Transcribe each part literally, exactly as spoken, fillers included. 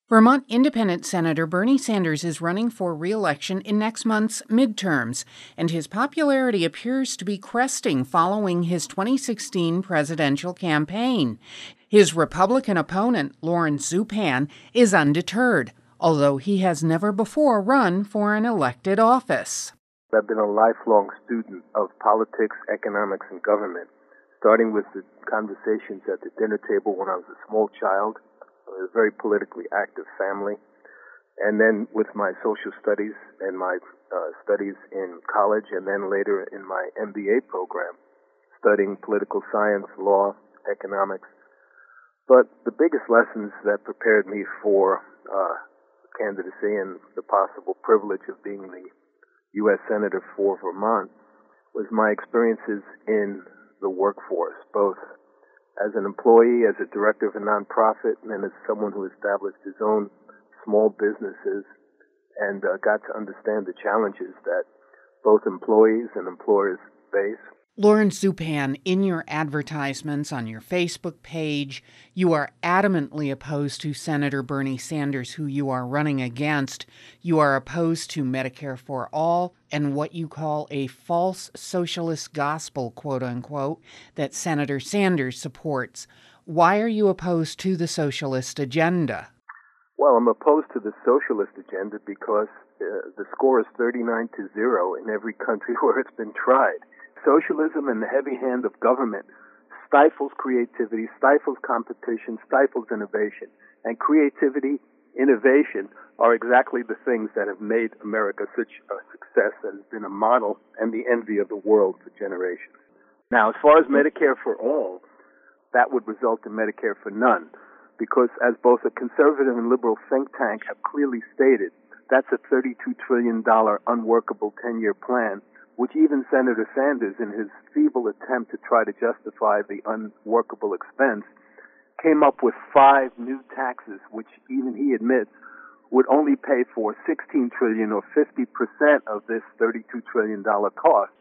Vermont Independent Senator Bernie Sanders is running for re-election in next month's midterms, and his popularity appears to be cresting following his twenty sixteen presidential campaign. His Republican opponent, Lawrence Zupan, is undeterred, although he has never before run for an elected office. I've been a lifelong student of politics, economics, and government, starting with the conversations at the dinner table when I was a small child, a very politically active family, and then with my social studies and my uh, studies in college, and then later in my M B A program, studying political science, law, economics. But the biggest lessons that prepared me for uh, candidacy and the possible privilege of being the U S Senator for Vermont was my experiences in the workforce, both as an employee, as a director of a nonprofit, and then as someone who established his own small businesses and uh, got to understand the challenges that both employees and employers face. Lawrence Zupan, in your advertisements on your Facebook page, you are adamantly opposed to Senator Bernie Sanders, who you are running against. You are opposed to Medicare for All and what you call a false socialist gospel, quote unquote, that Senator Sanders supports. Why are you opposed to the socialist agenda? Well, I'm opposed to the socialist agenda because uh, the score is thirty-nine to zero in every country where it's been tried. Socialism and the heavy hand of government stifles creativity, stifles competition, stifles innovation. And creativity, innovation are exactly the things that have made America such a success and been a model and the envy of the world for generations. Now, as far as Medicare for All, that would result in Medicare for none, because as both a conservative and liberal think tank have clearly stated, that's a thirty-two trillion dollars unworkable ten-year plan, which even Senator Sanders, in his feeble attempt to try to justify the unworkable expense, came up with five new taxes, which even he admits would only pay for sixteen trillion dollars or fifty percent of this thirty-two trillion dollars cost.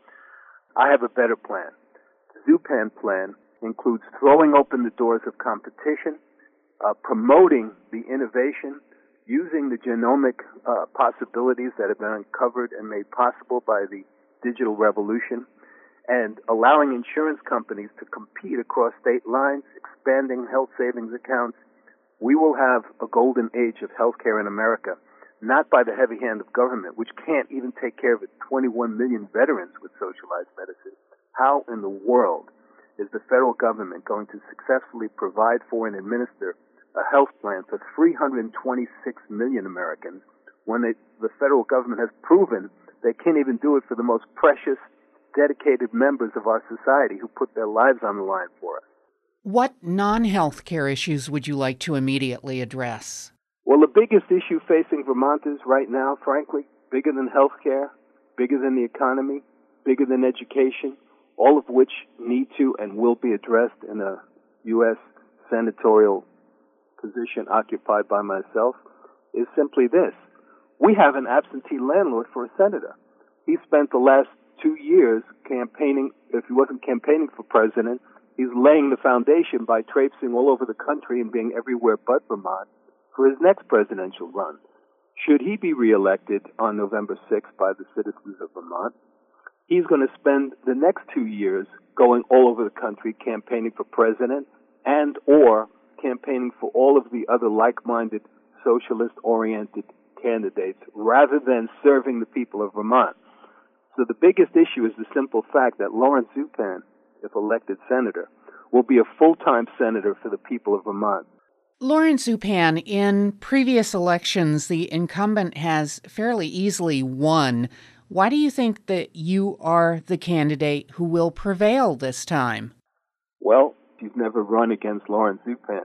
I have a better plan. The Zupan plan includes throwing open the doors of competition, uh, promoting the innovation, using the genomic uh, possibilities that have been uncovered and made possible by the digital revolution, and allowing insurance companies to compete across state lines, expanding health savings accounts. We will have a golden age of healthcare in America, not by the heavy hand of government, which can't even take care of its twenty-one million veterans with socialized medicine. How in the world is the federal government going to successfully provide for and administer a health plan for three hundred twenty-six million Americans when they, the federal government has proven they can't even do it for the most precious, dedicated members of our society who put their lives on the line for us? What non-health care issues would you like to immediately address? Well, the biggest issue facing Vermonters right now, frankly, bigger than health care, bigger than the economy, bigger than education, all of which need to and will be addressed in a U S senatorial position occupied by myself, is simply this. We have an absentee landlord for a senator. He spent the last two years campaigning. If he wasn't campaigning for president, he's laying the foundation by traipsing all over the country and being everywhere but Vermont for his next presidential run. Should he be reelected on November sixth by the citizens of Vermont, he's going to spend the next two years going all over the country campaigning for president and or campaigning for all of the other like-minded, socialist-oriented candidates rather than serving the people of Vermont. So the biggest issue is the simple fact that Lawrence Zupan, if elected senator, will be a full-time senator for the people of Vermont. Lawrence Zupan, in previous elections, the incumbent has fairly easily won. Why do you think that you are the candidate who will prevail this time? Well, you've never run against Lawrence Zupan.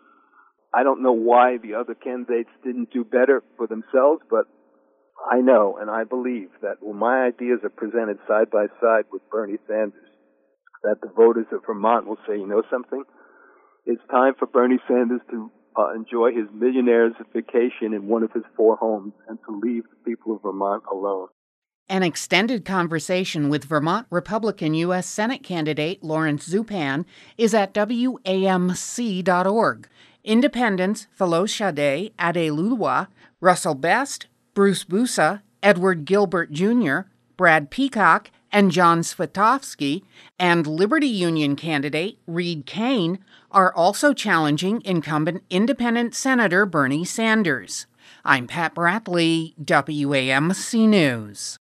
I don't know why the other candidates didn't do better for themselves, but I know and I believe that when my ideas are presented side by side with Bernie Sanders, that the voters of Vermont will say, you know something? It's time for Bernie Sanders to uh, enjoy his millionaire's vacation in one of his four homes and to leave the people of Vermont alone. An extended conversation with Vermont Republican U S Senate candidate Lawrence Zupan is at W A M C dot org. Independents Folosade Adelulwa, Russell Best, Bruce Busa, Edward Gilbert Junior, Brad Peacock, and John Svitovsky, and Liberty Union candidate Reed Kane are also challenging incumbent Independent Senator Bernie Sanders. I'm Pat Bradley, W A M C News.